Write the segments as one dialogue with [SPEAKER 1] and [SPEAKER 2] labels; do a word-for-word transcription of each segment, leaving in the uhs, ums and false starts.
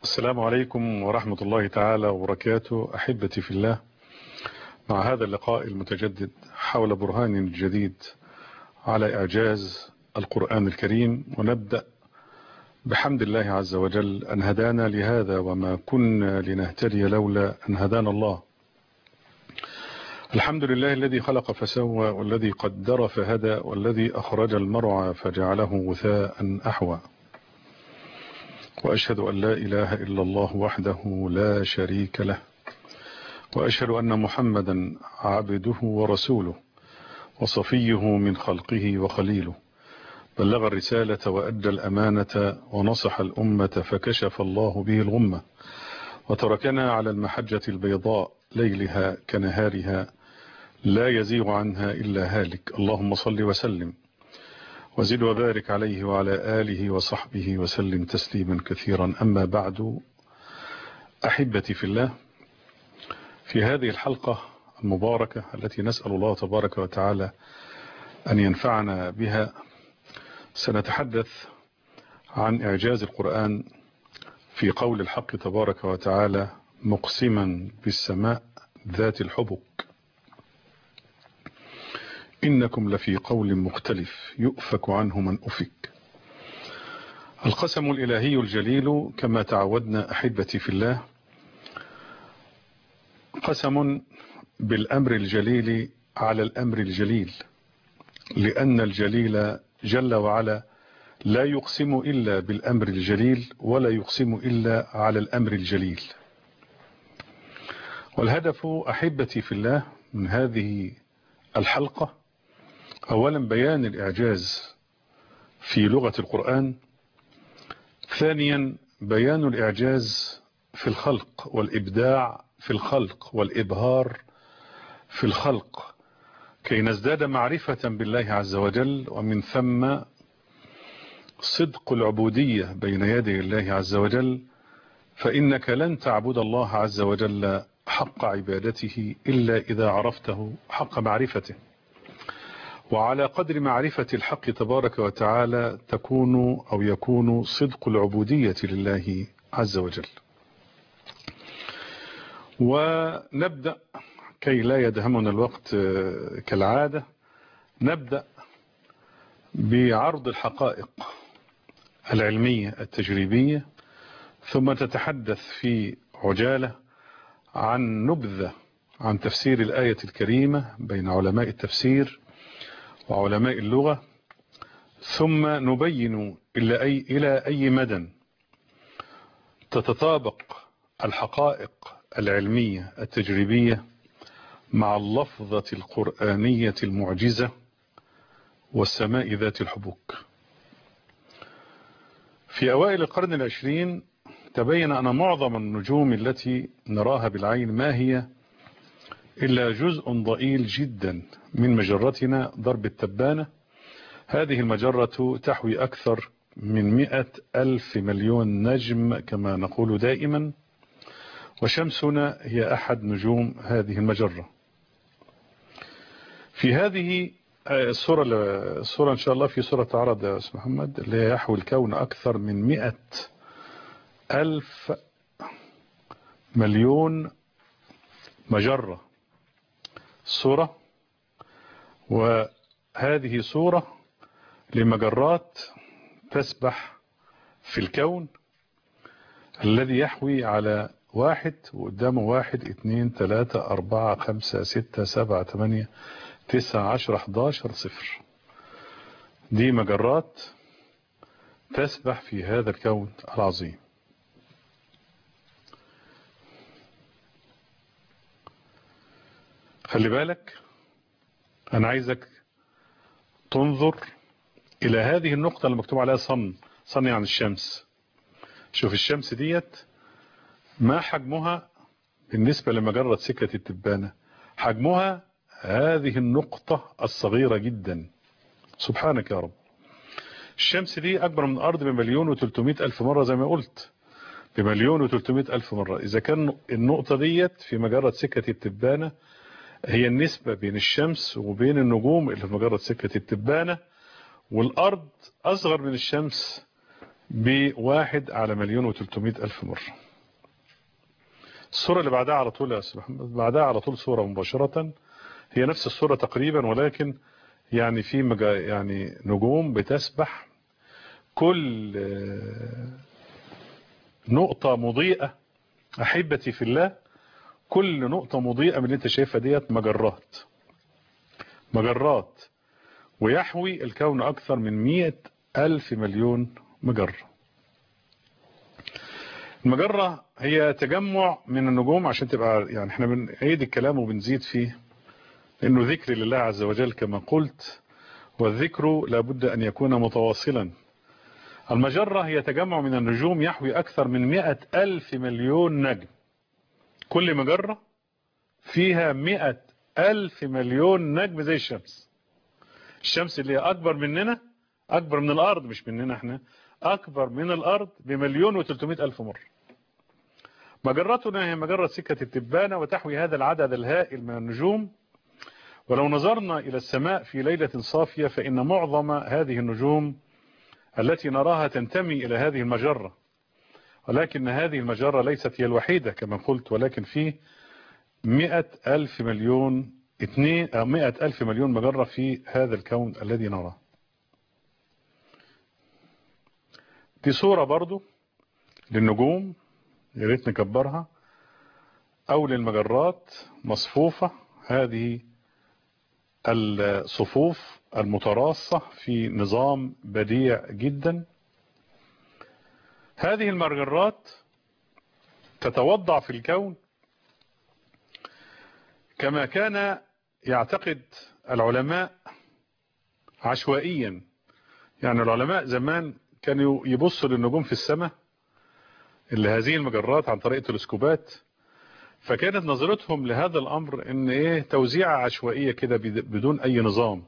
[SPEAKER 1] السلام عليكم ورحمة الله تعالى وبركاته. أحبتي في الله، مع هذا اللقاء المتجدد حول برهان جديد على إعجاز القرآن الكريم، ونبدأ بحمد الله عز وجل أن هدانا لهذا وما كنا لنهتدي لولا أن هدانا الله. الحمد لله الذي خلق فسوى، والذي قدر فهدى، والذي أخرج المرعى فجعله غثاء أحوى. وأشهد أن لا إله إلا الله وحده لا شريك له، وأشهد أن محمدا عبده ورسوله وصفيه من خلقه وخليله، بلغ الرسالة وأدى الأمانة ونصح الأمة فكشف الله به الغمة، وتركنا على المحجة البيضاء ليلها كنهارها لا يزيغ عنها إلا هالك. اللهم صل وسلم وزد وبارك عليه وعلى آله وصحبه وسلم تسليما كثيرا. أما بعد، أحبتي في الله، في هذه الحلقة المباركة التي نسأل الله تبارك وتعالى أن ينفعنا بها، سنتحدث عن إعجاز القرآن في قول الحق تبارك وتعالى: مقسما بالسماء ذات الحبك إنكم لفي قول مختلف يؤفك عنه من أفك. القسم الإلهي الجليل كما تعودنا أحبتي في الله قسم بالأمر الجليل على الأمر الجليل، لأن الجليل جل وعلا لا يقسم إلا بالأمر الجليل ولا يقسم إلا على الأمر الجليل. والهدف أحبتي في الله من هذه الحلقة أولا بيان الإعجاز في لغة القرآن، ثانيا بيان الإعجاز في الخلق والإبداع في الخلق والإبهار في الخلق، كي نزداد معرفة بالله عز وجل، ومن ثم صدق العبودية بين يدي الله عز وجل، فإنك لن تعبد الله عز وجل حق عبادته إلا إذا عرفته حق معرفته، وعلى قدر معرفة الحق تبارك وتعالى تكون أو يكون صدق العبودية لله عز وجل. ونبدأ كي لا يدهمنا الوقت كالعادة، نبدأ بعرض الحقائق العلمية التجريبية، ثم تتحدث في عجالة عن نبذة عن تفسير الآية الكريمة بين علماء التفسير وعلماء اللغة، ثم نبين إلى أي, إلى أي مدى تتطابق الحقائق العلمية التجريبية مع اللفظة القرآنية المعجزة والسماء ذات الحبوك. في أوائل القرن العشرين تبين أن معظم النجوم التي نراها بالعين ما هي إلا جزء ضئيل جدا من مجرتنا درب التبانة. هذه المجرة تحوي أكثر من مئة ألف مليون نجم كما نقول دائما، وشمسنا هي أحد نجوم هذه المجرة. في هذه الصورة الصورة إن شاء الله في صورة تعرض يا أستاذ محمد، اللي يحوي الكون أكثر من مئة ألف مليون مجرة صورة، وهذه صورة لمجرات تسبح في الكون الذي يحوي على واحد وقدامه واحد اثنين ثلاثة أربعة خمسة ستة سبعة ثمانية تسعة عشر حداشر صفر. دي مجرات تسبح في هذا الكون العظيم. خلي بالك، أنا عايزك تنظر إلى هذه النقطة اللي مكتوب عليها صن صن عن الشمس. شوف الشمس ديت ما حجمها بالنسبة لمجرة سكة التبانة، حجمها هذه النقطة الصغيرة جدا. سبحانك يا رب. الشمس دي أكبر من الأرض بمليون وثلاثمائة ألف مرة، زي ما قلت بمليون وثلاثمائة ألف مرة. إذا كان النقطة ديت في مجرة سكة التبانة هي النسبة بين الشمس وبين النجوم اللي في مجرة سكة التبانة، والأرض أصغر من الشمس بواحد على مليون وتلتمائة ألف مرة. الصورة اللي بعدها على طول يا أستاذ محمد، بعدها على طول صورة مباشرة هي نفس الصورة تقريبا، ولكن يعني في مجا يعني نجوم بتسبح، كل نقطة مضيئة أحبتي في الله، كل نقطة مضيئة من اللي انت شايفها ديت مجرات مجرات ويحوي الكون أكثر من مئة ألف مليون مجرة. المجرة هي تجمع من النجوم، عشان تبقى يعني احنا بنعيد الكلام وبنزيد فيه، لأنه ذكر لله عز وجل كما قلت، والذكر لابد أن يكون متواصلا. المجرة هي تجمع من النجوم يحوي أكثر من مئة ألف مليون نجم، كل مجرة فيها مئة ألف مليون نجم زي الشمس. الشمس اللي هي أكبر مننا، أكبر من الأرض، مش مننا احنا، أكبر من الأرض بمليون وثلاثمائة ألف مرة. مجرتنا هي مجرة سكة التبانة، وتحوي هذا العدد الهائل من النجوم. ولو نظرنا إلى السماء في ليلة صافية فإن معظم هذه النجوم التي نراها تنتمي إلى هذه المجرة، ولكن هذه المجرة ليست هي الوحيدة كما قلت، ولكن فيه مئة ألف مليون اثنين مئة ألف مليون مجرة في هذا الكون الذي نراه. دي صورة برضو للنجوم، يا ريت نكبرها، أو للمجرات مصفوفة، هذه الصفوف المتراصة في نظام بديع جدا. هذه المجرات تتوضع في الكون كما كان يعتقد العلماء عشوائيا. يعني العلماء زمان كانوا يبصوا للنجوم في السماء اللي هذه المجرات عن طريق التلسكوبات، فكانت نظرتهم لهذا الأمر ان ايه توزيع عشوائية كده بدون اي نظام.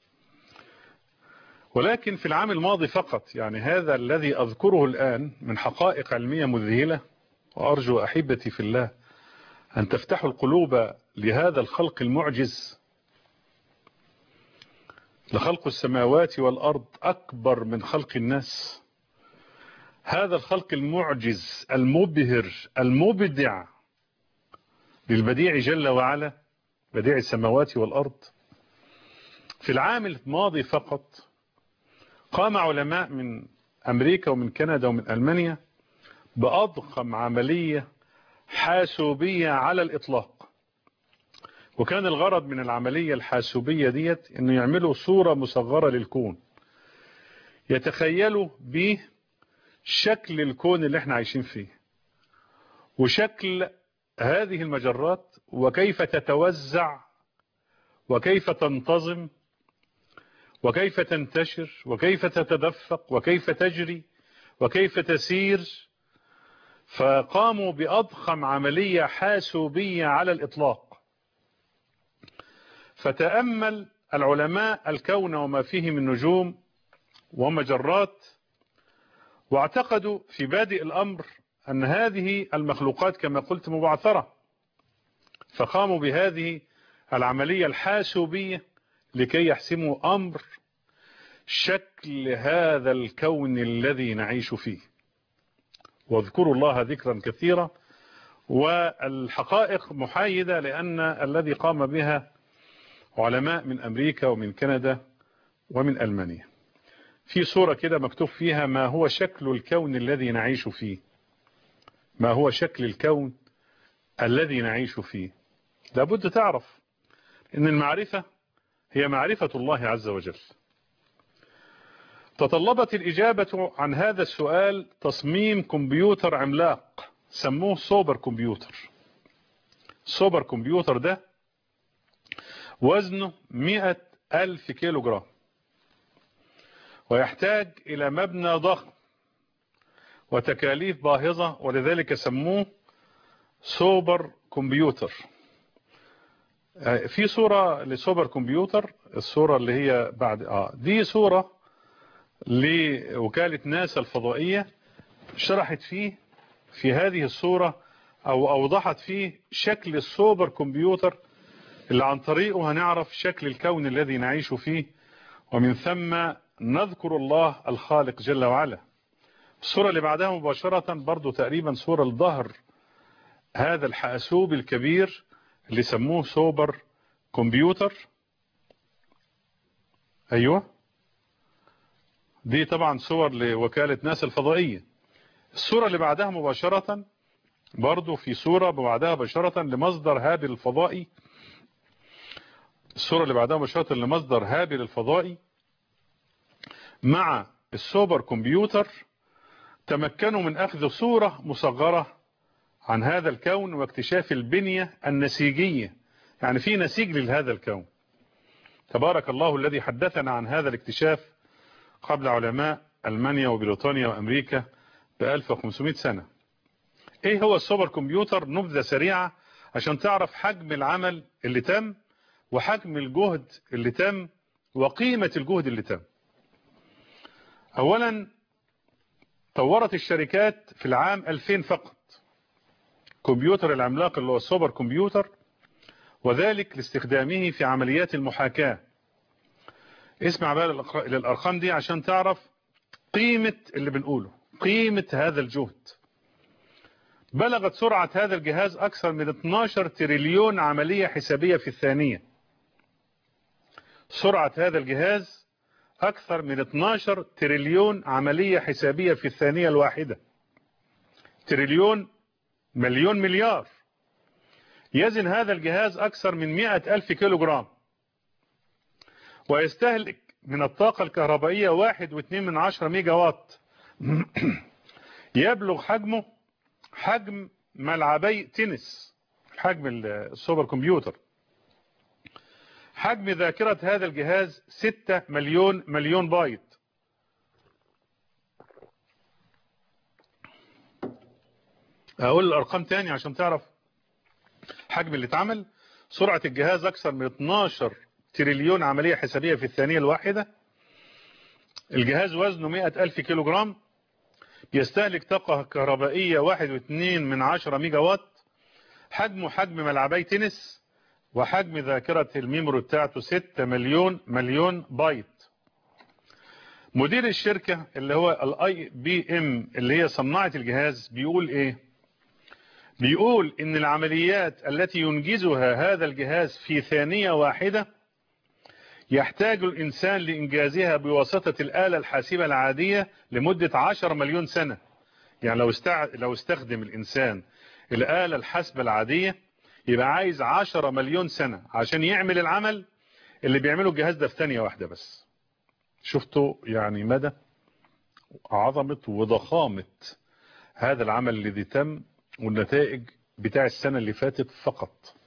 [SPEAKER 1] ولكن في العام الماضي فقط، يعني هذا الذي اذكره الآن من حقائق علمية مذهلة، وارجو احبتي في الله ان تفتحوا القلوب لهذا الخلق المعجز. لخلق السماوات والأرض أكبر من خلق الناس. هذا الخلق المعجز المبهر المبدع للبديع جل وعلا، بديع السماوات والأرض. في العام الماضي فقط قام علماء من أمريكا ومن كندا ومن ألمانيا بأضخم عملية حاسوبية على الإطلاق. وكان الغرض من العملية الحاسوبية ديت انه يعملوا صورة مصغرة للكون، يتخيلوا به شكل الكون اللي احنا عايشين فيه، وشكل هذه المجرات، وكيف تتوزع، وكيف تنتظم، وكيف تنتشر، وكيف تتدفق، وكيف تجري، وكيف تسير. فقاموا بأضخم عملية حاسوبية على الإطلاق. فتأمل العلماء الكون وما فيه من نجوم ومجرات، واعتقدوا في بادئ الأمر أن هذه المخلوقات كما قلت مبعثرة، فقاموا بهذه العملية الحاسوبية لكي يحسموا أمر شكل هذا الكون الذي نعيش فيه. واذكروا الله ذكرا كثيرا، والحقائق محايدة، لأن الذي قام بها علماء من أمريكا ومن كندا ومن ألمانيا. في صورة كده مكتوب فيها ما هو شكل الكون الذي نعيش فيه، ما هو شكل الكون الذي نعيش فيه. لابد تعرف إن المعرفة هي معرفة الله عز وجل. تطلبت الإجابة عن هذا السؤال تصميم كمبيوتر عملاق سموه سوبر كمبيوتر. السوبر كمبيوتر ده وزنه مئة ألف كيلو جرام، ويحتاج إلى مبنى ضخم وتكاليف باهظة، ولذلك سموه سوبر كمبيوتر. في صورة لسوبر كمبيوتر، الصورة اللي هي بعد آه دي صورة لوكالة ناسا الفضائية، شرحت فيه في هذه الصورة أو أوضحت فيه شكل السوبر كمبيوتر اللي عن طريقه هنعرف شكل الكون الذي نعيش فيه، ومن ثم نذكر الله الخالق جل وعلا. الصورة اللي بعدها مباشرة برضو تقريبا صورة الظهر هذا الحاسوب الكبير اللي سموه سوبر كمبيوتر. ايوه دي طبعا صور لوكالة ناسا الفضائية. الصورة اللي بعدها مباشرة برضو في صورة بعدها مباشرة لمصدر هابل الفضائي. الصورة اللي بعدها مباشرة لمصدر هابل الفضائي مع السوبر كمبيوتر تمكنوا من أخذ صورة مصغرة عن هذا الكون واكتشاف البنية النسيجية، يعني في نسيج لهذا الكون. تبارك الله الذي حدثنا عن هذا الاكتشاف قبل علماء ألمانيا وبريطانيا وأمريكا ب ألف وخمسمائة سنة. ايه هو السوبر كمبيوتر؟ نبذة سريعة عشان تعرف حجم العمل اللي تم وحجم الجهد اللي تم وقيمة الجهد اللي تم. اولا طورت الشركات في العام ألفين فقط كمبيوتر العملاق اللي هو السوبر كمبيوتر، وذلك لاستخدامه في عمليات المحاكاة. اسمع بقى للأرقام دي عشان تعرف قيمة اللي بنقوله، قيمة هذا الجهد. بلغت سرعة هذا الجهاز أكثر من اثناشر تريليون عملية حسابية في الثانية. سرعة هذا الجهاز أكثر من اثناشر تريليون عملية حسابية في الثانية الواحدة. تريليون مليون مليار. يزن هذا الجهاز أكثر من مئة ألف كيلو جرام، ويستهلك من الطاقة الكهربائية واحد واثنين من عشرة ميجا وات. يبلغ حجمه حجم ملعبي تنس، حجم السوبر كمبيوتر. حجم ذاكرة هذا الجهاز ستة مليون مليون بايت. اقول الارقام تاني عشان تعرف حجم اللي اتعمل. سرعة الجهاز اكثر من اثناشر تريليون عملية حسابية في الثانية الواحدة. الجهاز وزنه مئة ألف كيلو جرام، يستهلك طاقة كهربائية واحد واثنين من عشرة ميجا وات. حجمه حجم ملعبي تنس، وحجم ذاكرة الميموري بتاعته ستة مليون مليون بايت. مدير الشركة اللي هو الاي بي ام اللي هي صناعة الجهاز بيقول ايه؟ بيقول ان العمليات التي ينجزها هذا الجهاز في ثانية واحدة يحتاج الانسان لانجازها بواسطة الآلة الحاسبة العادية لمدة عشرة مليون سنة. يعني لو استع... لو استخدم الانسان الآلة الحاسبة العادية يبقى عايز عشرة مليون سنة عشان يعمل العمل اللي بيعمله الجهاز ده في ثانية واحدة بس. شفتوا يعني مدى عظمة وضخامة هذا العمل الذي تم والنتائج بتاع السنة اللي فاتت فقط.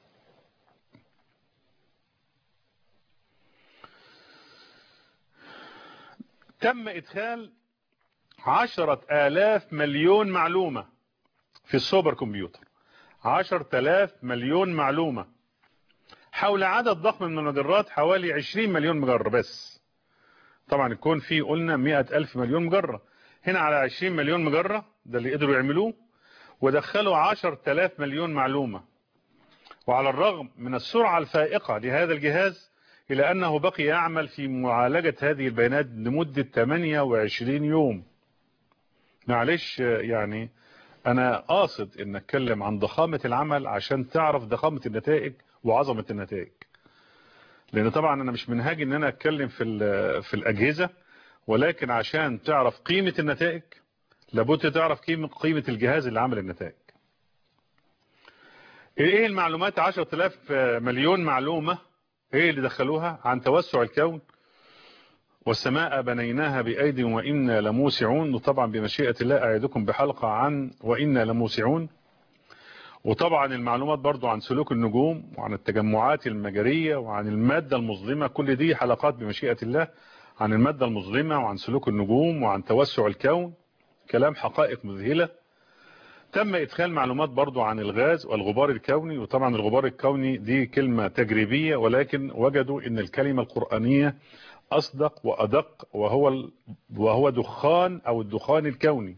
[SPEAKER 1] تم إدخال عشرة آلاف مليون معلومة في السوبر كمبيوتر. عشرة آلاف مليون معلومة حول عدد ضخم من المجرات، حوالي عشرين مليون مجرة بس. طبعا يكون فيه قلنا مئة ألف مليون مجرة، هنا على عشرين مليون مجرة ده اللي قدروا يعملوه، ودخلوا عشرة آلاف مليون معلومة. وعلى الرغم من السرعة الفائقة لهذا الجهاز إلى أنه بقي يعمل في معالجة هذه البيانات لمدة ثمانية وعشرين يوم. معلش يعني أنا قاصد أن أتكلم عن ضخامة العمل عشان تعرف ضخامة النتائج وعظمة النتائج، لأن طبعا أنا مش منهاج أن أنا أتكلم في في الأجهزة، ولكن عشان تعرف قيمة النتائج لابد تعرف قيمة قيمة الجهاز اللي عمل النتائج. ايه المعلومات؟ عشرة آلاف مليون معلومة. ايه اللي دخلوها؟ عن توسع الكون، والسماء بنيناها بأيدي وإنا لموسعون، وطبعا بمشيئة الله أعيدكم بحلقة عن وإنا لموسعون. وطبعا المعلومات برضو عن سلوك النجوم وعن التجمعات المجرية وعن المادة المظلمة، كل دي حلقات بمشيئة الله عن المادة المظلمة وعن سلوك النجوم وعن توسع الكون، كلام حقائق مذهلة. تم إدخال معلومات برضو عن الغاز والغبار الكوني، وطبعا الغبار الكوني دي كلمة تجريبية، ولكن وجدوا ان الكلمة القرآنية أصدق وأدق، وهو وهو دخان أو الدخان الكوني.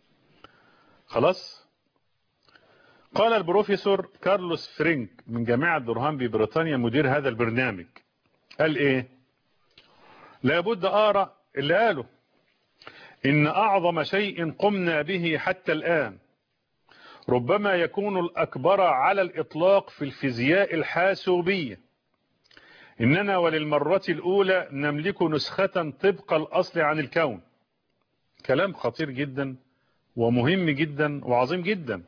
[SPEAKER 1] خلاص. قال البروفيسور كارلوس فرينك من جامعة دورهام ببريطانيا مدير هذا البرنامج، قال ايه؟ لابد أقرأ اللي قاله. إن أعظم شيء قمنا به حتى الآن ربما يكون الأكبر على الإطلاق في الفيزياء الحاسوبية. إننا وللمرة الأولى نملك نسخة طبق الأصل عن الكون. كلام خطير جدا ومهم جدا وعظيم جدا.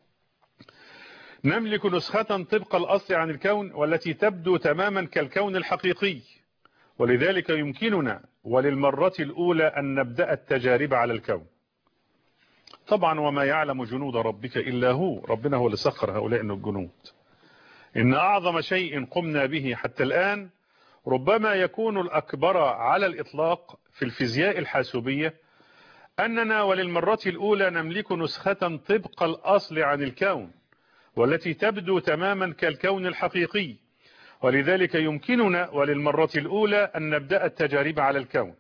[SPEAKER 1] نملك نسخة طبق الأصل عن الكون والتي تبدو تماما كالكون الحقيقي، ولذلك يمكننا وللمرة الأولى أن نبدأ التجارب على الكون. طبعا وما يعلم جنود ربك إلا هو، ربنا هو اللي سخر هؤلاء الجنود. إن أعظم شيء قمنا به حتى الآن ربما يكون الأكبر على الإطلاق في الفيزياء الحاسوبية أننا وللمرة الأولى نملك نسخة طبق الأصل عن الكون والتي تبدو تماما كالكون الحقيقي، ولذلك يمكننا وللمرة الأولى أن نبدأ التجارب على الكون.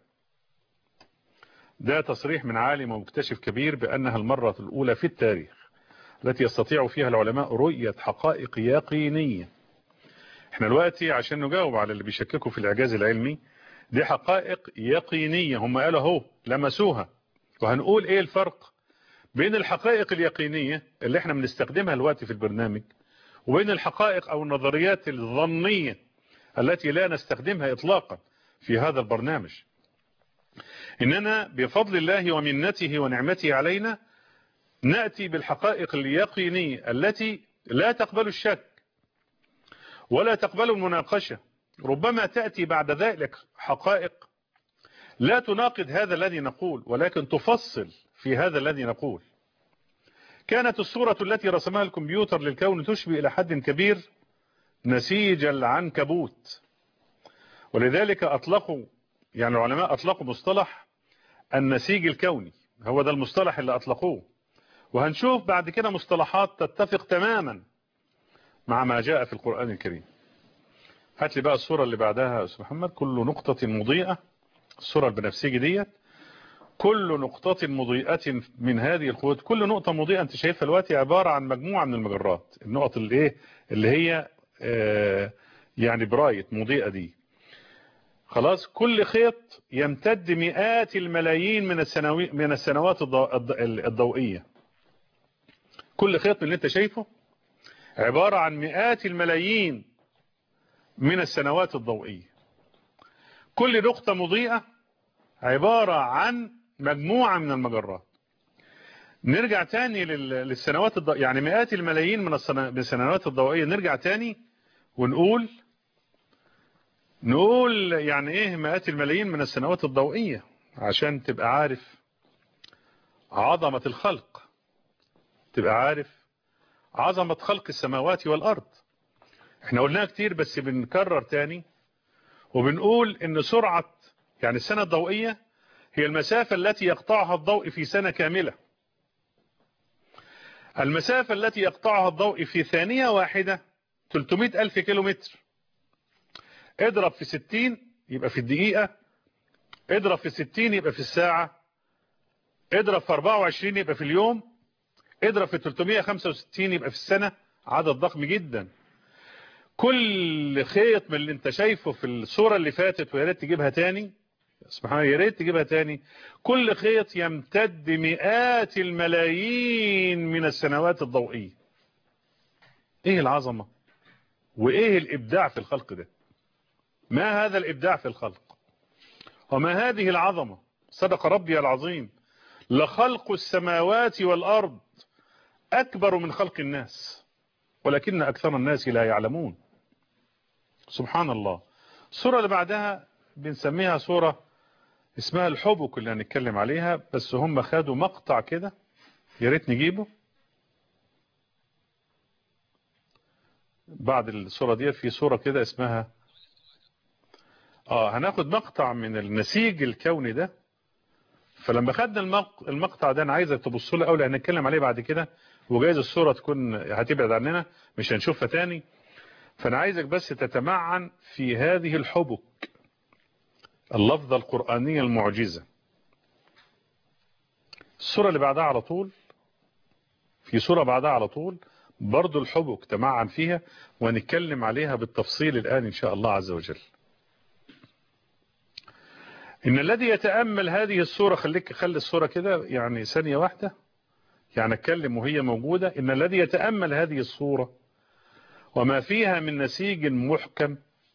[SPEAKER 1] ده تصريح من عالم ومكتشف كبير بأنها المرة الأولى في التاريخ التي يستطيع فيها العلماء رؤية حقائق يقينية. احنا دلوقتي عشان نجاوب على اللي بيشككوا في الإعجاز العلمي، دي حقائق يقينية هم قالوا اهو لمسوها، وهنقول ايه الفرق بين الحقائق اليقينية اللي احنا بنستخدمها الوقت في البرنامج وبين الحقائق او النظريات الظنية التي لا نستخدمها اطلاقا في هذا البرنامج. اننا بفضل الله ومنته ونعمته علينا نأتي بالحقائق اليقينية التي لا تقبل الشك ولا تقبل المناقشة. ربما تأتي بعد ذلك حقائق لا تناقض هذا الذي نقول ولكن تفصل في هذا الذي نقول. كانت الصورة التي رسمها الكمبيوتر للكون تشبه إلى حد كبير نسيج العنكبوت، ولذلك أطلقوا يعني العلماء أطلقوا مصطلح النسيج الكوني، هو ده المصطلح اللي أطلقوه. وهنشوف بعد كده مصطلحات تتفق تماما مع ما جاء في القرآن الكريم. هات لي بقى الصورة اللي بعدها يا أستاذ محمد. كل نقطة مضيئة، الصورة البنفسجي ديت، كل نقطة مضيئة من هذه القوات، كل نقطة مضيئة انت شايفها دلوقتي عبارة عن مجموعة من المجرات. النقط اللي ايه اللي هي آه يعني برايت مضيئة دي، خلاص كل خيط يمتد مئات الملايين من السنوات من السنوات الضوئية. كل خيط من اللي انت شايفه عبارة عن مئات الملايين من السنوات الضوئية. كل نقطة مضيئة عبارة عن مجموعة من المجرات. نرجع تاني للسنوات الضوئية، يعني مئات الملايين من السنوات الضوئية. نرجع تاني ونقول نقول يعني ايه مئات الملايين من السنوات الضوئية عشان تبقى عارف عظمة الخلق، تبقى عارف عظمة خلق السماوات والأرض. احنا قلناها كتير بس بنكرر تاني وبنقول ان سرعة يعني السنة الضوئية هي المسافة التي يقطعها الضوء في سنة كاملة. المسافة التي يقطعها الضوء في ثانية واحدة ثلاثمئة ألف كيلومتر. اضرب في ستين يبقى في الدقيقة، اضرب في ستين يبقى في الساعة، اضرب في أربعة وعشرين يبقى في اليوم، اضرب في ثلاثمئة وخمسة وستين يبقى في السنة. عدد ضخم جدا. كل خيط من اللي انت شايفه في الصورة اللي فاتت، ويا ريت تجيبها تاني سبحان الله، يا ريت تجيبها تاني، كل خيط يمتد مئات الملايين من السنوات الضوئية. ايه العظمة وايه الابداع في الخلق ده؟ ما هذا الابداع في الخلق وما هذه العظمة؟ صدق ربي العظيم. لخلق السماوات والأرض أكبر من خلق الناس ولكن أكثر الناس لا يعلمون. سبحان الله. الصورة اللي بعدها بنسميها صورة اسمها الحبك اللي هنتكلم عليها، بس هم خدوا مقطع كده، يا ريت نجيبه بعد الصورة دي. في صورة كده اسمها اه هناخد مقطع من النسيج الكوني ده. فلما خدنا المقطع ده انا عايزك تبص له قوي، هنتكلم عليه بعد كده، وجايز الصورة تكون هتبعد عننا مش هنشوفها تاني. فانا عايزك بس تتمعن في هذه الحبك، اللفظة القرآنية المعجزة. الصورة اللي بعدها على طول، في صورة بعدها على طول برضو الحبك تمعن فيها، ونتكلم عليها بالتفصيل الآن إن شاء الله عز وجل. إن الذي يتأمل هذه الصورة، خليك خلي الصورة كده يعني ثانية واحدة، يعني اتكلم وهي موجودة. إن الذي يتأمل هذه الصورة وما فيها من نسيج محكم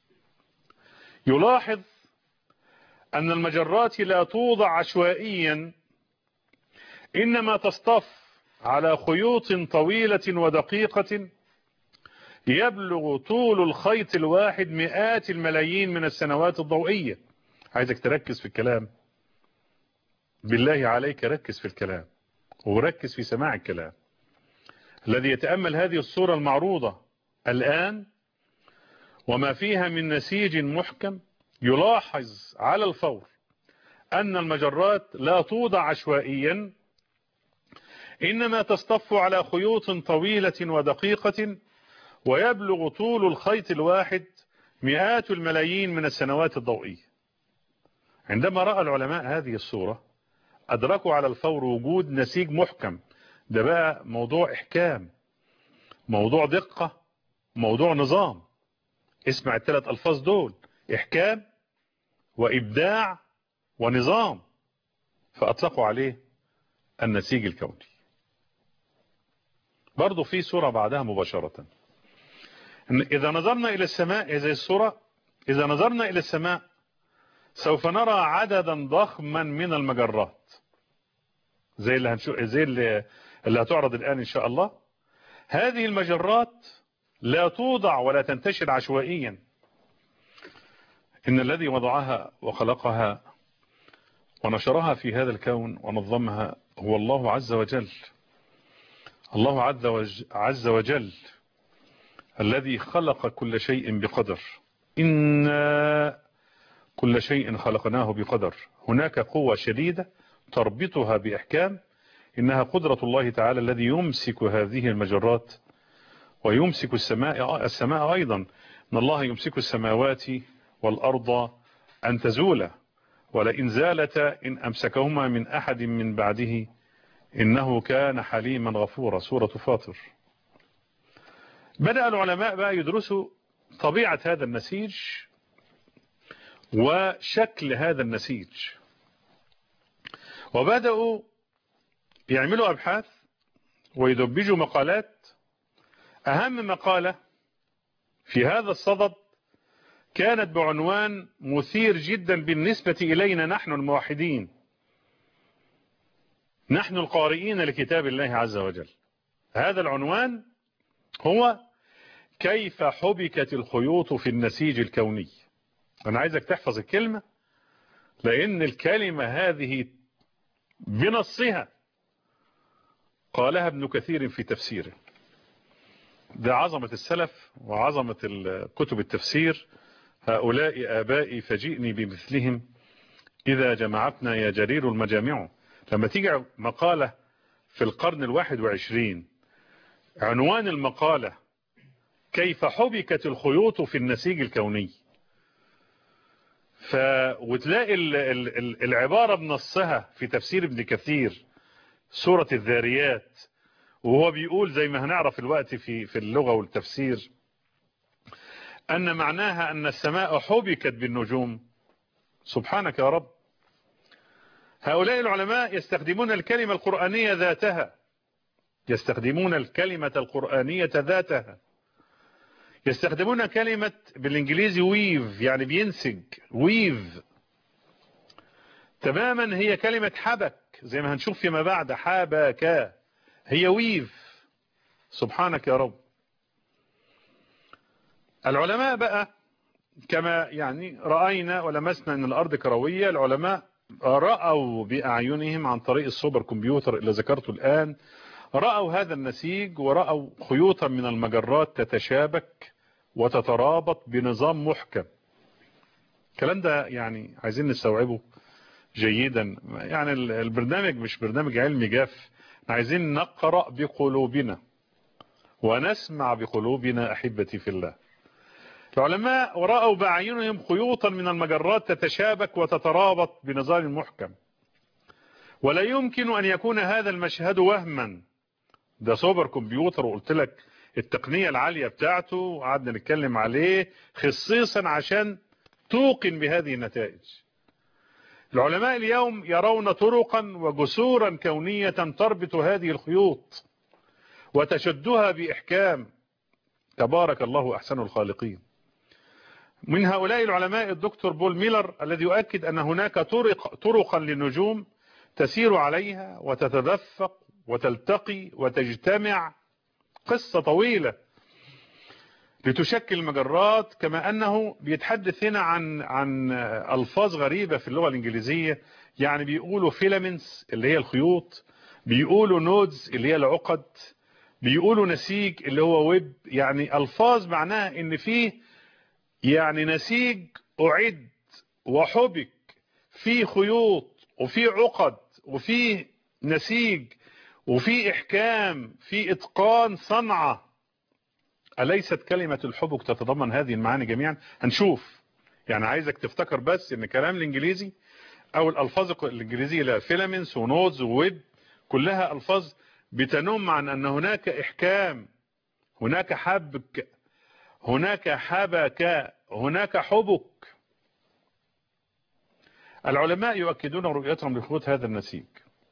[SPEAKER 1] يلاحظ أن المجرات لا توضع عشوائيا، إنما تصطف على خيوط طويلة ودقيقة يبلغ طول الخيط الواحد مئات الملايين من السنوات الضوئية. عايزك تركز في الكلام، بالله عليك ركز في الكلام وركز في سماع الكلام. الذي يتأمل هذه الصورة المعروضة الآن وما فيها من نسيج محكم يلاحظ على الفور أن المجرات لا توضع عشوائيا، إنما تصطف على خيوط طويلة ودقيقة ويبلغ طول الخيط الواحد مئات الملايين من السنوات الضوئية. عندما رأى العلماء هذه الصورة أدركوا على الفور وجود نسيج محكم. ده بقى موضوع إحكام، موضوع دقة، موضوع نظام. اسمع الثلاث ألفاظ دول: إحكام وإبداع ونظام. فأطلقوا عليه النسيج الكوني. برضو في صورة بعدها مباشرة: إذا نظرنا إلى السماء زي الصورة، إذا نظرنا إلى السماء سوف نرى عددا ضخما من المجرات زي اللي هنشوف، زي اللي, اللي هتعرض الآن إن شاء الله. هذه المجرات لا توضع ولا تنتشر عشوائيا، إن الذي وضعها وخلقها ونشرها في هذا الكون ونظمها هو الله عز وجل. الله عز وجل الذي خلق كل شيء بقدر. إنا كل شيء خلقناه بقدر. هناك قوة شديدة تربطها بإحكام، إنها قدرة الله تعالى الذي يمسك هذه المجرات ويمسك السماء, السماء أيضا. إن الله يمسك السماوات والأرض أن تزولا ولئن زالتا إن أمسكهما من أحد من بعده إنه كان حليما غفورا. سورة فاطر. بدأ العلماء بقى يدرسوا طبيعة هذا النسيج وشكل هذا النسيج، وبدأوا يعملوا أبحاث ويدبجوا مقالات. أهم مقالة في هذا الصدد كانت بعنوان مثير جدا بالنسبة إلينا نحن الموحدين، نحن القارئين لكتاب الله عز وجل. هذا العنوان هو: كيف حبكت الخيوط في النسيج الكوني. أنا عايزك تحفظ الكلمة، لأن الكلمة هذه بنصها قالها ابن كثير في تفسيره. ده عظمة السلف وعظمة كتب التفسير. هؤلاء آبائي فجئني بمثلهم إذا جمعتنا يا جرير المجامع. لما تيجي مقالة في القرن الواحد وعشرين عنوان المقالة كيف حبكت الخيوط في النسيج الكوني، ف... وتلاقي ال... ال... العبارة بنصها في تفسير ابن كثير سورة الذاريات، وهو بيقول زي ما هنعرف الوقت في في اللغة والتفسير أن معناها أن السماء حبكت بالنجوم. سبحانك يا رب. هؤلاء العلماء يستخدمون الكلمة القرآنية ذاتها، يستخدمون الكلمة القرآنية ذاتها، يستخدمون كلمة بالإنجليزي ويف، يعني بينسج، ويف تماما. هي كلمة حبك زي ما هنشوف فيما بعد، حبك هي ويف. سبحانك يا رب. العلماء بقى كما يعني رأينا ولمسنا أن الأرض كروية، العلماء رأوا بأعينهم عن طريق السوبر كمبيوتر اللي ذكرته الآن، رأوا هذا النسيج ورأوا خيوطا من المجرات تتشابك وتترابط بنظام محكم. الكلام ده يعني عايزين نستوعبه جيدا. يعني البرنامج مش برنامج علمي جاف، عايزين نقرأ بقلوبنا ونسمع بقلوبنا أحبتي في الله. العلماء رأوا بأعينهم خيوطا من المجرات تتشابك وتترابط بنظام محكم، ولا يمكن أن يكون هذا المشهد وهما. ده سوبر كمبيوتر، وقلت لك التقنية العالية بتاعته وقعدنا نتكلم عليه خصيصا عشان توقن بهذه النتائج. العلماء اليوم يرون طرقا وجسورا كونية تربط هذه الخيوط وتشدها بإحكام. تبارك الله أحسن الخالقين. من هؤلاء العلماء الدكتور بول ميلر الذي يؤكد أن هناك طرق طرقا للنجوم تسير عليها وتتدفق وتلتقي وتجتمع، قصة طويلة لتشكل مجرات. كما أنه بيتحدث هنا عن عن ألفاظ غريبة في اللغة الإنجليزية، يعني بيقولوا فيلامنتس اللي هي الخيوط، بيقولوا نودز اللي هي العقد، بيقولوا نسيج اللي هو ويب، يعني ألفاظ معناها إن فيه يعني نسيج أعد وحبك، في خيوط وفي عقد وفي نسيج وفي إحكام، في إتقان صنعة. أليست كلمة الحبك تتضمن هذه المعاني جميعا؟ هنشوف. يعني عايزك تفتكر بس ان كلام الانجليزي او الالفاظ الانجليزية لا فيلامنس ونودز وويب كلها الفاظ بتنم عن ان هناك احكام، هناك حبك، هناك حبك، هناك حبك. العلماء يؤكدون رؤيتهم لخيوط هذا النسيج.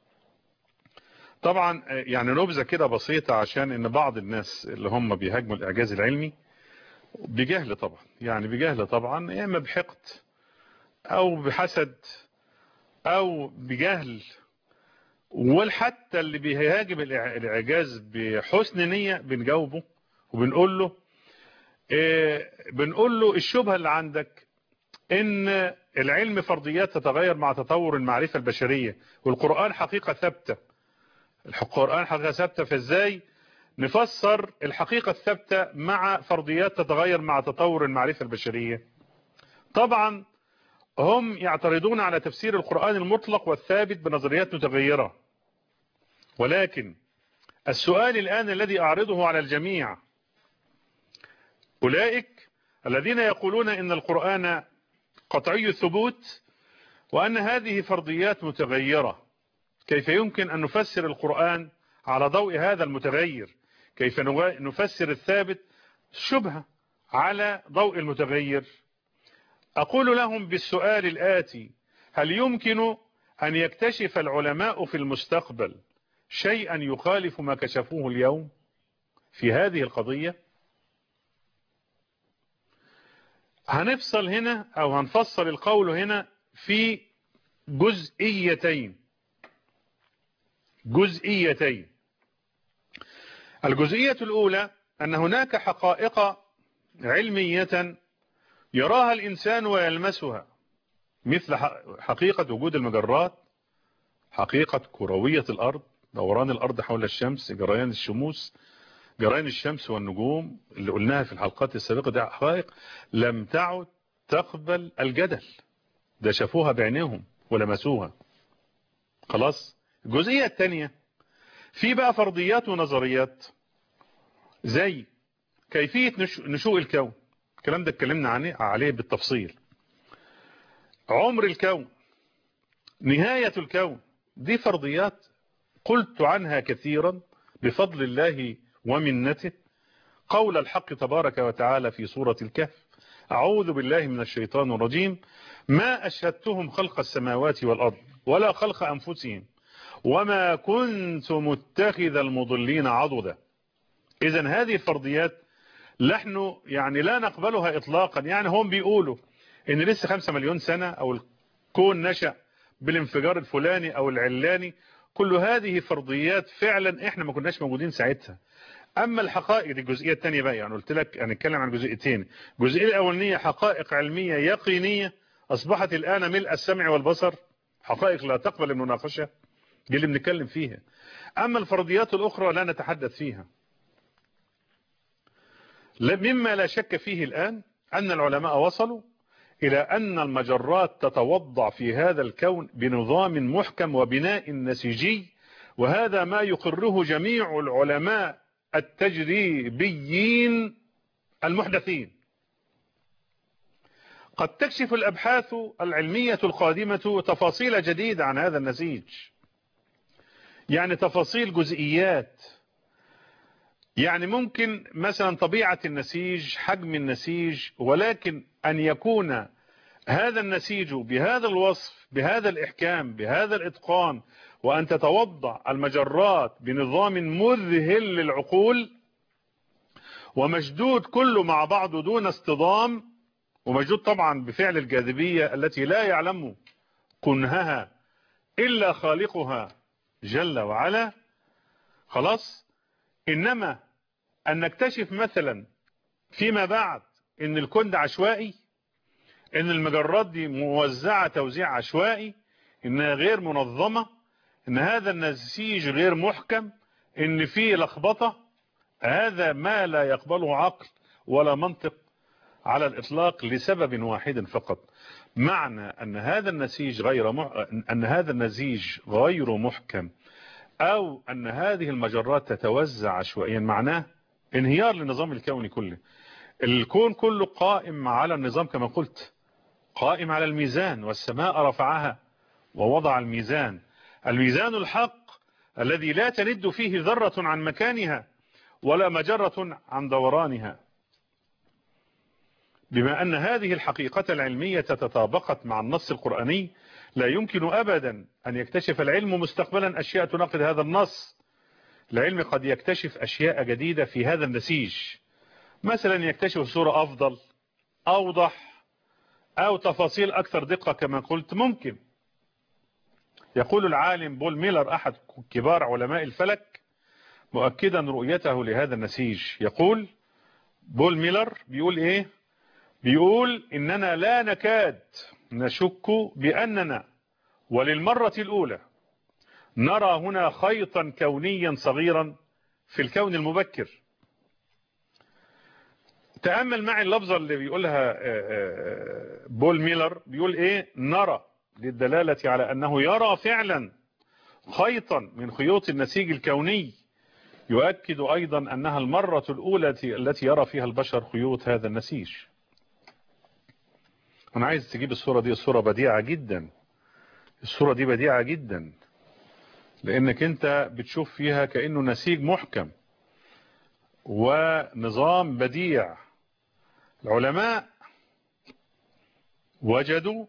[SPEAKER 1] طبعا يعني نبذة كده بسيطة عشان ان بعض الناس اللي هم بيهاجموا الاعجاز العلمي بجهل طبعا، يعني بجهل طبعا، يا اما بحقد او بحسد او بجهل، والحتى اللي بيهاجم الاعجاز بحسن نية بنجاوبه وبنقول له إيه، بنقول له الشبهة اللي عندك ان العلم فرضيات تتغير مع تطور المعرفة البشرية، والقرآن حقيقة ثابتة. القرآن حقيقة ثابتة، فازاي نفسر الحقيقة الثابتة مع فرضيات تتغير مع تطور المعرفة البشرية؟ طبعا هم يعترضون على تفسير القرآن المطلق والثابت بنظريات متغيرة، ولكن السؤال الآن الذي أعرضه على الجميع، أولئك الذين يقولون إن القرآن قطعي الثبوت وأن هذه فرضيات متغيرة، كيف يمكن أن نفسر القرآن على ضوء هذا المتغير؟ كيف نفسر الثابت شبهة على ضوء المتغير؟ أقول لهم بالسؤال الآتي: هل يمكن أن يكتشف العلماء في المستقبل شيئا يخالف ما كشفوه اليوم في هذه القضية؟ هنفصل هنا أو هنفصل القول هنا في جزئيتين جزئيتين الجزئية الأولى أن هناك حقائق علمية يراها الإنسان ويلمسها، مثل حقيقة وجود المجرات، حقيقة كروية الأرض، دوران الأرض حول الشمس، جريان الشموس، جريان الشمس والنجوم اللي قلناها في الحلقات السابقة. دي حقائق لم تعد تقبل الجدل، ده شافوها بعينيهم ولمسوها. خلاص. الجزئية الثانية في بقى فرضيات ونظريات، زي كيفية نشوء الكون، الكلام ده اتكلمنا عنه عليه بالتفصيل. عمر الكون، نهاية الكون، دي فرضيات قلت عنها كثيرا بفضل الله ومنته. قول الحق تبارك وتعالى في سورة الكهف: أعوذ بالله من الشيطان الرجيم: ما أشهدتهم خلق السماوات والأرض ولا خلق أنفسهم وما كنت متخذ المضلين عضدا. إذن هذه الفرضيات نحن يعني لا نقبلها إطلاقا. يعني هم بيقولوا إن لسه خمسة مليون سنة أو الكون نشأ بالانفجار الفلاني أو العلاني، كل هذه فرضيات فعلا إحنا ما كناش موجودين ساعتها. أما الحقائق دي الجزئية الثانية بقى، يعني قلت لك هنتكلم عن جزئيتين. الجزئية الأولانية حقائق علمية يقينية أصبحت الآن ملء السمع والبصر، حقائق لا تقبل المناقشة، دي اللي بنتكلم فيها. أما الفرضيات الأخرى لا نتحدث فيها. مما لا شك فيه الآن أن العلماء وصلوا إلى أن المجرات تتوضع في هذا الكون بنظام محكم وبناء نسيجي، وهذا ما يقره جميع العلماء التجريبيين المحدثين. قد تكشف الأبحاث العلمية القادمة تفاصيل جديدة عن هذا النسيج، يعني تفاصيل جزئيات. يعني ممكن مثلا طبيعة النسيج، حجم النسيج، ولكن أن يكون هذا النسيج بهذا الوصف بهذا الإحكام بهذا الإتقان وأن تتوضع المجرات بنظام مذهل للعقول ومشدود كله مع بعضه دون اصطدام، ومشدود طبعا بفعل الجاذبية التي لا يعلم كنهها إلا خالقها جل وعلا. خلاص. إنما أن نكتشف مثلا فيما بعد إن الكون ده عشوائي، إن المجرات دي موزعة توزيع عشوائي، إنها غير منظمة، إن هذا النسيج غير محكم، إن فيه لخبطة، هذا ما لا يقبله عقل ولا منطق على الإطلاق لسبب واحد فقط. معنى أن هذا النسيج غير مح... أن هذا النسيج غير محكم أو أن هذه المجرات تتوزع عشوائيا معناه انهيار للنظام الكوني كله. الكون كله قائم على النظام كما قلت، قائم على الميزان، والسماء رفعها ووضع الميزان، الميزان الحق الذي لا تند فيه ذرة عن مكانها ولا مجرة عن دورانها. بما أن هذه الحقيقة العلمية تتطابقت مع النص القرآني، لا يمكن أبدا أن يكتشف العلم مستقبلا أشياء تناقض هذا النص. العلم قد يكتشف أشياء جديدة في هذا النسيج، مثلا يكتشف صورة أفضل أوضح أو تفاصيل أكثر دقة كما قلت ممكن. يقول العالم بول ميلر أحد كبار علماء الفلك مؤكدا رؤيته لهذا النسيج، يقول بول ميلر بيقول إيه؟ بيقول إننا لا نكاد نشك بأننا وللمرة الأولى نرى هنا خيطا كونيا صغيرا في الكون المبكر. تأمل معي اللفظة اللي بيقولها بول ميلر، بيقول إيه؟ نرى، للدلالة على أنه يرى فعلا خيطا من خيوط النسيج الكوني، يؤكد أيضا أنها المرة الأولى التي يرى فيها البشر خيوط هذا النسيج. أنا عايز تجيب الصورة دي، الصورة بديعة جدا، الصورة دي بديعة جدا، لأنك أنت بتشوف فيها كأنه نسيج محكم ونظام بديع. العلماء وجدوا،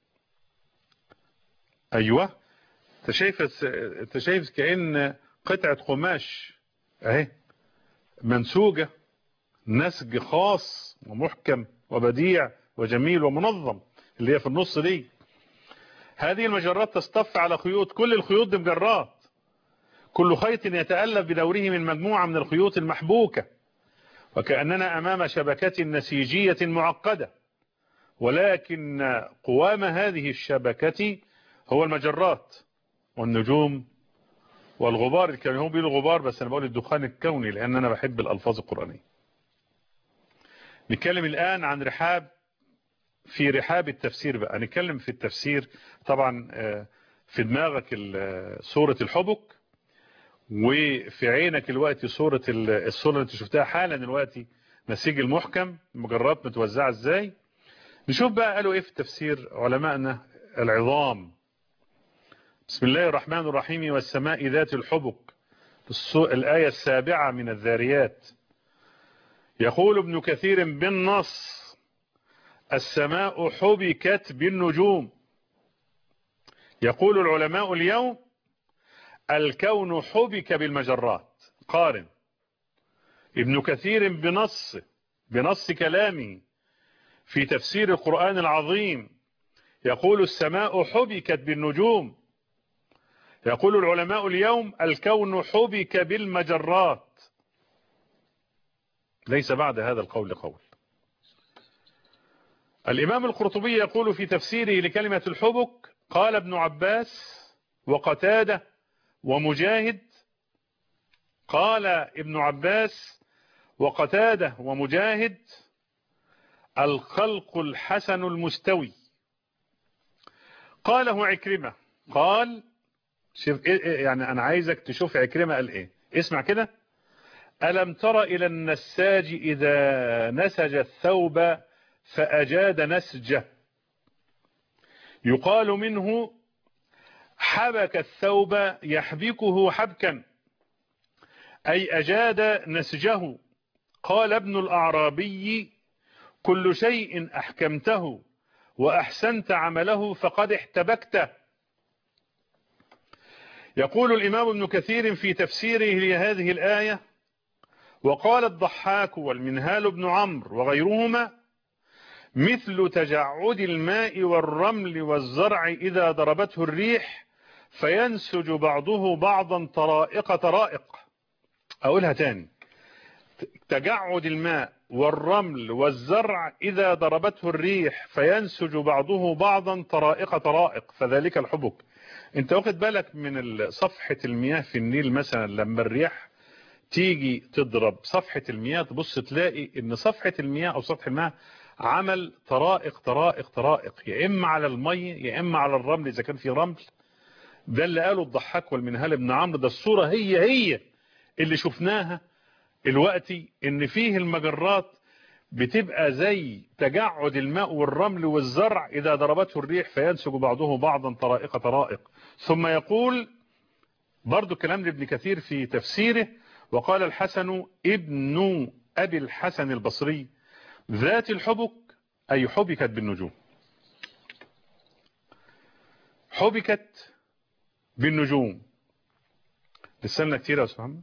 [SPEAKER 1] أيوة، تشايف تشايف كأن قطعة قماش اهي منسوجة نسج خاص ومحكم وبديع وجميل ومنظم، اللي هي في النص دي. هذه المجرات تصطف على خيوط، كل الخيوط دي مجرات، كل خيط يتألف بدوره من مجموعة من الخيوط المحبوكة، وكأننا أمام شبكة نسيجية معقدة، ولكن قوام هذه الشبكة هو المجرات والنجوم والغبار الكوني. هم بيقولوا غبار بس أنا بقول الدخان الكوني لأن أنا بحب الألفاظ القرآنية. نتكلم الآن عن رحاب، في رحاب التفسير بقى نتكلم في التفسير. طبعا في دماغك سورة الحبك، وفي عينك الوقت صورة الصورة اللي انت شفتها حالا دلوقتي، نسيج المحكم، المجرات متوزعة ازاي. نشوف بقى قالوا ايه في التفسير علماءنا العظام. بسم الله الرحمن الرحيم، والسماء ذات الحبك، الآية السابعة من الذاريات. يقول ابن كثير بالنص: السماء حبكت بالنجوم. يقول العلماء اليوم: الكون حبك بالمجرات. قارن ابن كثير بنص بنص كلامه في تفسير القرآن العظيم، يقول السماء حبكت بالنجوم. يقول العلماء اليوم: الكون حبك بالمجرات. ليس بعد هذا القول قول. الإمام القرطبي يقول في تفسيره لكلمة الحبك: قال ابن عباس وقتادة ومجاهد، قال ابن عباس وقتادة ومجاهد: الخلق الحسن المستوي. قاله عكرمة، قال شوف إيه، يعني أنا عايزك تشوف عكرمة قال إيه، اسمع كده: ألم تر إلى النساج إذا نسج الثوب فأجاد نسجه، يقال منه حبك الثوب يحبكه حبكا، أي أجاد نسجه. قال ابن الأعرابي: كل شيء أحكمته وأحسنت عمله فقد احتبكته. يقول الإمام ابن كثير في تفسيره لهذه الآية: وقال الضحاك والمنهال بن عمرو وغيرهما: مثل تجعد الماء والرمل والزرع إذا ضربته الريح فينسج بعضه بعضا طرائق طرائق. أقولها تاني: تجعد الماء والرمل والزرع إذا ضربته الريح فينسج بعضه بعضا طرائق طرائق، فذلك الحبك. انت واخد بالك من صفحة المياه في النيل مثلا، لما الرياح تيجي تضرب صفحة المياه تبص تلاقي ان صفحة المياه او سطح الماء عمل طرائق طرائق طرائق، يا اما على المية يا اما على الرمل اذا كان في رمل. ده اللي قاله الضحاك والمنهال بن عمرو. ده الصورة هي هي اللي شفناها الوقتي، ان فيه المجرات بتبقى زي تجعد الماء والرمل والزرع إذا ضربته الريح فينسج بعضه بعضا طرائق طرائق. ثم يقول برضو كلام لابن كثير في تفسيره: وقال الحسن ابن أبي الحسن البصري: ذات الحبك أي حبكت بالنجوم. حبكت بالنجوم. لسه لنا كتير يا أستاذ محمد؟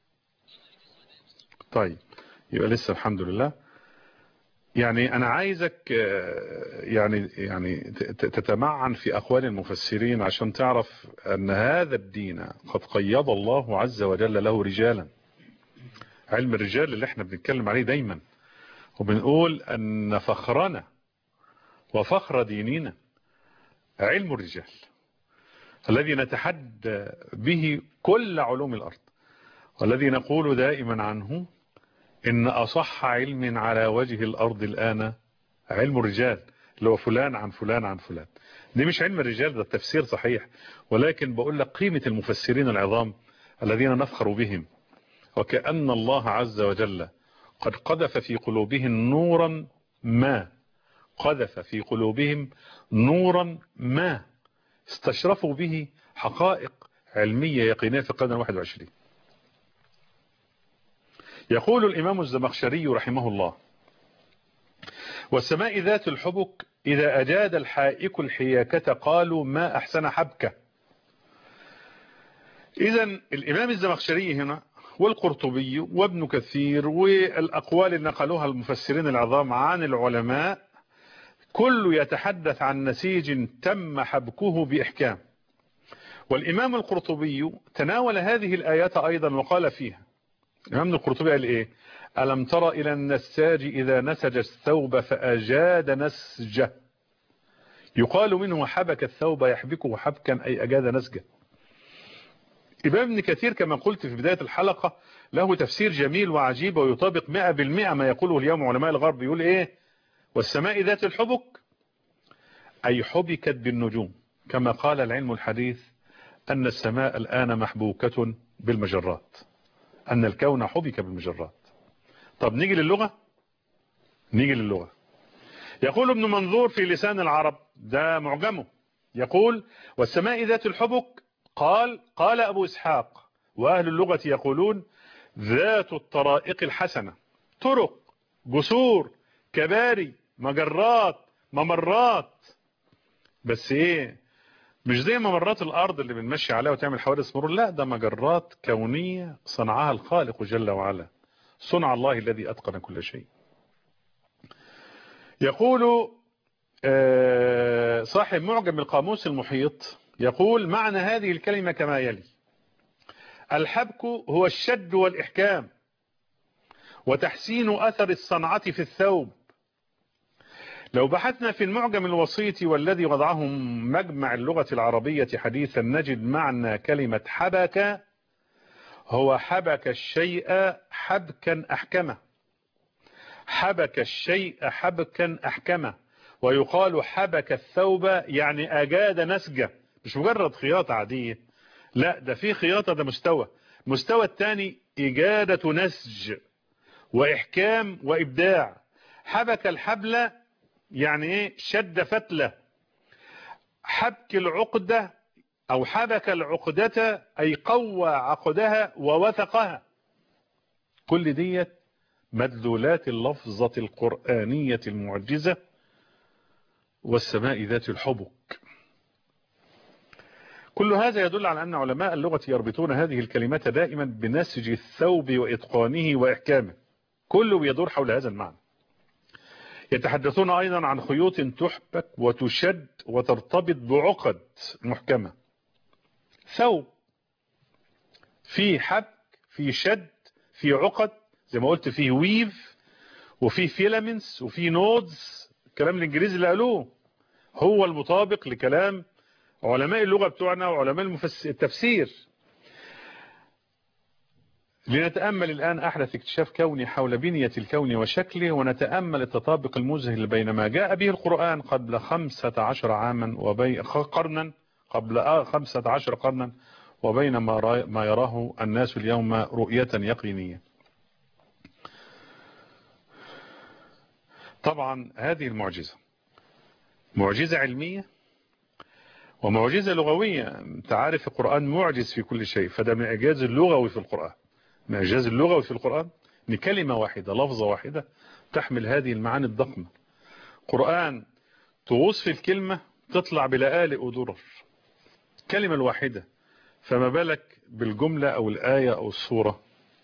[SPEAKER 1] طيب يبقى لسه الحمد لله. يعني أنا عايزك يعني يعني تتمعن في أقوال المفسرين عشان تعرف أن هذا الدين قد قيض الله عز وجل له رجالا. علم الرجال اللي احنا بنتكلم عليه دايما، وبنقول أن فخرنا وفخر ديننا علم الرجال الذي نتحدى به كل علوم الأرض، والذي نقول دائما عنه إن أصح علم على وجه الأرض الآن علم الرجال، اللي هو فلان عن فلان عن فلان. دي مش علم الرجال، ده التفسير صحيح، ولكن بقول لك قيمة المفسرين العظام الذين نفخر بهم، وكأن الله عز وجل قد قذف في قلوبهم نورا ما قذف في قلوبهم نورا ما استشرفوا به حقائق علمية يقينية في القرن الواحد والعشرين. يقول الإمام الزمخشري رحمه الله: والسماء ذات الحبك إذا أجاد الحائك الحياكة قالوا ما أحسن حبكة. إذن الإمام الزمخشري هنا والقرطبي وابن كثير والأقوال اللي نقلوها المفسرين العظام عن العلماء كل يتحدث عن نسيج تم حبكه بإحكام. والإمام القرطبي تناول هذه الآيات أيضا وقال فيها، الإمام القرطبي قال إيه: ألم تر إلى النساج إذا نسج الثوب فأجاد نسجه يقال منه حبك الثوب يحبكه حبكا أي أجاد نسجه. إمام ابن كثير كما قلت في بداية الحلقة له تفسير جميل وعجيب ويطابق مئة بالمئة ما يقوله اليوم علماء الغرب. يقول إيه: والسماء ذات الحبك أي حبكت بالنجوم، كما قال العلم الحديث أن السماء الآن محبوكة بالمجرات، أن الكون حبك بالمجرات. طب نيجي للغة، نيجي للغة. يقول ابن منظور في لسان العرب، ده معجمه، يقول: والسماء ذات الحبك قال قال أبو إسحاق وأهل اللغة يقولون ذات الطرائق الحسنة، طرق، جسور، كباري، مجرات، ممرات. بس ايه، مش زي ممرات الارض اللي بنمشي عليها وتعمل حوادث مرور، لا، ده مجرات كونية صنعها الخالق جل وعلا، صنع الله الذي اتقن كل شيء. يقول صاحب معجم القاموس المحيط، يقول: معنى هذه الكلمة كما يلي: الحبك هو الشد والإحكام وتحسين أثر الصنعة في الثوب. لو بحثنا في المعجم الوسيط والذي وضعه مجمع اللغة العربية حديثا نجد معنى كلمة حبك هو حبك الشيء حبكا أحكمه، حبك الشيء حبكا أحكمه. ويقال حبك الثوب يعني أجاد نسجه، مش مجرد خياطة عادية، لا، ده في خياطة، ده مستوى. المستوى الثاني إجادة نسج وإحكام وإبداع. حبك الحبل يعني ايه؟ شد فتلة. حبك العقدة او حبك العقدة اي قوى عقدها ووثقها. كل ديت مدلولات اللفظة القرآنية المعجزة، والسماء ذات الحبك. كل هذا يدل على أن علماء اللغة يربطون هذه الكلمات دائما بنسج الثوب وإتقانه وإحكامه، كله يدور حول هذا المعنى. يتحدثون أيضا عن خيوط تحبك وتشد وترتبط بعقد محكمة. ثوب فيه حبك، فيه شد، فيه عقد، زي ما قلت فيه ويف وفيه فيلامنتس وفيه نودز، الكلام الإنجليزي اللي قالوه هو المطابق لكلام علماء اللغة بتوعنا وعلماء التفسير. لنتأمل الآن أحدث اكتشاف كوني حول بنية الكون وشكله، ونتأمل التطابق المذهل بين ما جاء به القرآن قبل خمسة عشر عاما وبين قرنا قبل خمسة عشر قرنا وبين ما يراه الناس اليوم رؤية يقينية. طبعا هذه المعجزة معجزة علمية ومعجزة لغوية. انت عارف القرآن معجز في كل شيء، فده من إعجاز اللغوي في القرآن. من إعجاز اللغوي في القرآن ان كلمة واحدة لفظة واحدة تحمل هذه المعاني الضخمة. قرآن تغوص في الكلمة تطلع بلآلئ ودرر، كلمة الواحدة، فما بالك بالجملة أو الآية أو السورة.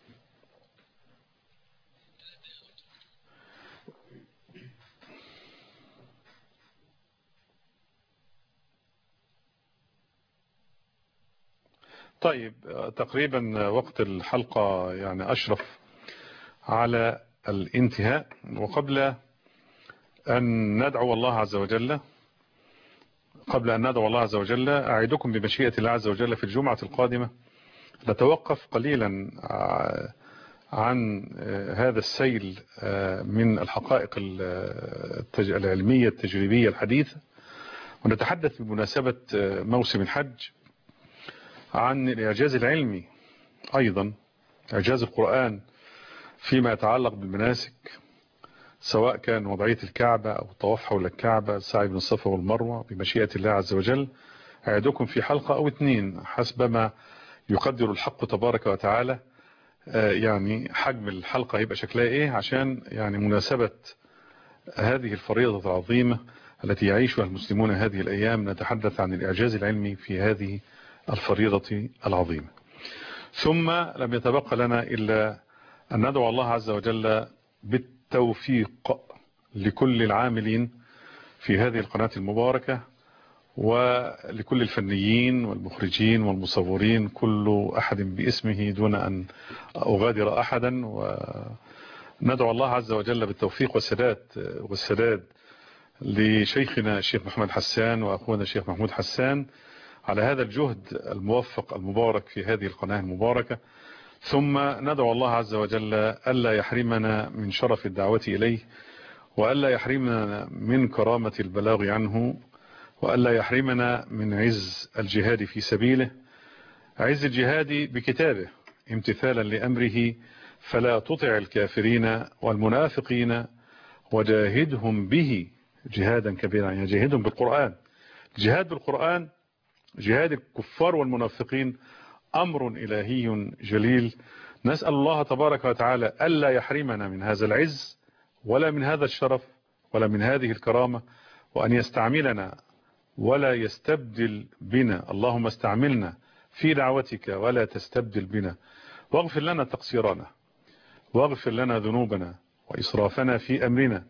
[SPEAKER 1] طيب تقريبا وقت الحلقة يعني أشرف على الانتهاء، وقبل أن ندعو الله عز وجل قبل أن ندعو الله عز وجل أعدكم بمشيئة الله عز وجل في الجمعة القادمة نتوقف قليلا عن هذا السيل من الحقائق العلمية التجريبية الحديثة، ونتحدث بمناسبة موسم الحج عن الإعجاز العلمي، أيضا إعجاز القرآن فيما يتعلق بالمناسك، سواء كان وضعية الكعبة أو الطواف حول الكعبة، السعي بين الصفا والمروة بمشيئة الله عز وجل. أعدكم في حلقة أو اثنين حسب ما يقدر الحق تبارك وتعالى يعني حجم الحلقة هيبقى شكلها إيه، عشان يعني مناسبة هذه الفريضة العظيمة التي يعيشها المسلمون هذه الأيام. نتحدث عن الإعجاز العلمي في هذه الفريضة العظيمة. ثم لم يتبقى لنا إلا أن ندعو الله عز وجل بالتوفيق لكل العاملين في هذه القناة المباركة، ولكل الفنيين والمخرجين والمصورين، كل أحد باسمه دون أن أغادر أحدا. وندعو الله عز وجل بالتوفيق والسداد والسداد لشيخنا الشيخ محمد حسان وأخونا الشيخ محمود حسان على هذا الجهد الموفق المبارك في هذه القناة المباركة. ثم ندعو الله عز وجل ألا يحرمنا من شرف الدعوة إليه، وألا يحرمنا من كرامة البلاغ عنه، وألا يحرمنا من عز الجهاد في سبيله، عز الجهاد بكتابه امتثالا لأمره، فلا تطع الكافرين والمنافقين وجاهدهم به جهادا كبيرا. يعني جاهدهم بالقرآن. جهاد بالقرآن، جهاد الكفار والمنافقين أمر إلهي جليل. نسأل الله تبارك وتعالى ألا يحرمنا من هذا العز ولا من هذا الشرف ولا من هذه الكرامة، وأن يستعملنا ولا يستبدل بنا. اللهم استعملنا في دعوتك ولا تستبدل بنا، واغفر لنا تقصيرنا، واغفر لنا ذنوبنا وإسرافنا في أمرنا،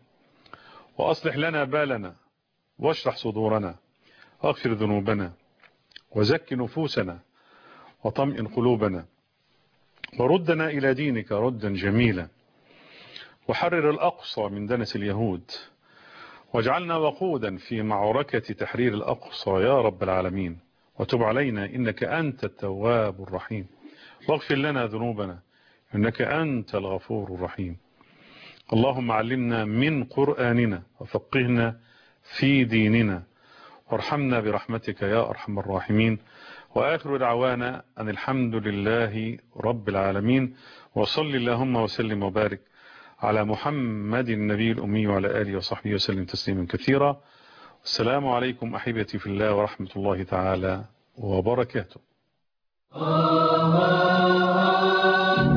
[SPEAKER 1] وأصلح لنا بالنا، واشرح صدورنا، واغفر ذنوبنا، وزك نفوسنا، وطمئن قلوبنا، وردنا إلى دينك ردا جميلا، وحرر الأقصى من دنس اليهود، واجعلنا وقودا في معركة تحرير الأقصى يا رب العالمين، وتب علينا إنك أنت التواب الرحيم، واغفر لنا ذنوبنا إنك أنت الغفور الرحيم. اللهم علمنا من قرآننا وفقهنا في ديننا، وارحمنا برحمتك يا أرحم الراحمين. وآخر دعوانا أن الحمد لله رب العالمين، وصل اللهم وسلم وبارك على محمد النبي الأمي وعلى آله وصحبه وسلم تسليما كثيرا. السلام عليكم أحبتي في الله ورحمة الله تعالى وبركاته.